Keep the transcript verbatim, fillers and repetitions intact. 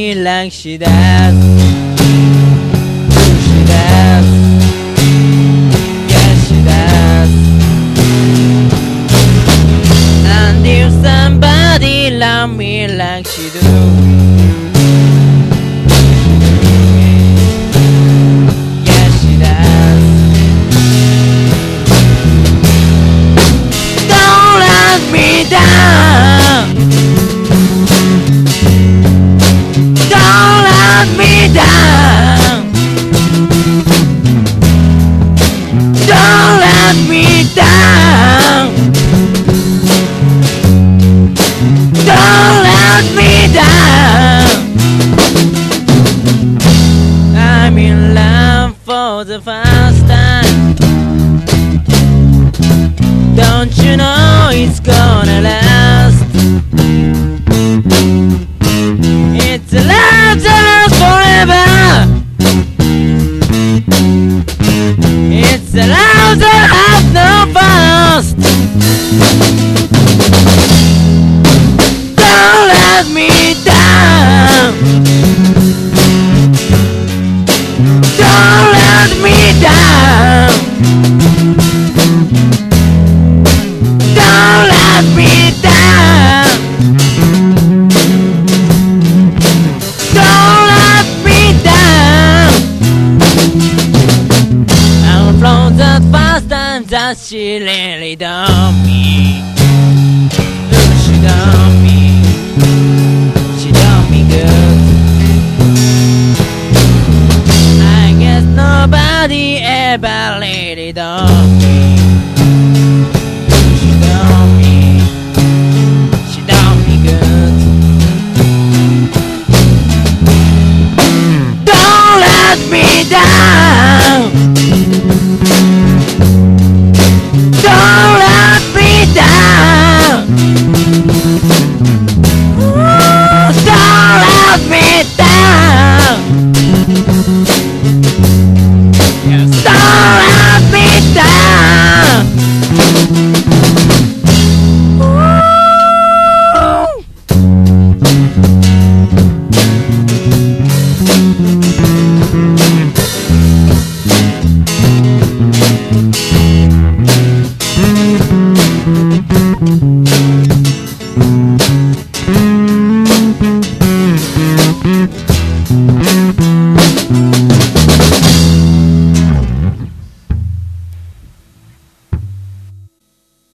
me like she does. She does. Yes, she does. And if somebody love me like she do, yes, she does. Don't let me down. Don't let me down. Don't let me down. Don't let me down. I'm in love for the first time. Don't you know it's gonna last? It's a love that lasts forever. It's a love that has no past. Don't let me down. Don't let me down. Don't let me down. Don't let me down. I'm from the first time that she really done me. Ooh, she done me. She done me good. I guess nobody ever really done me. She done me. She done me good. Don't let me down.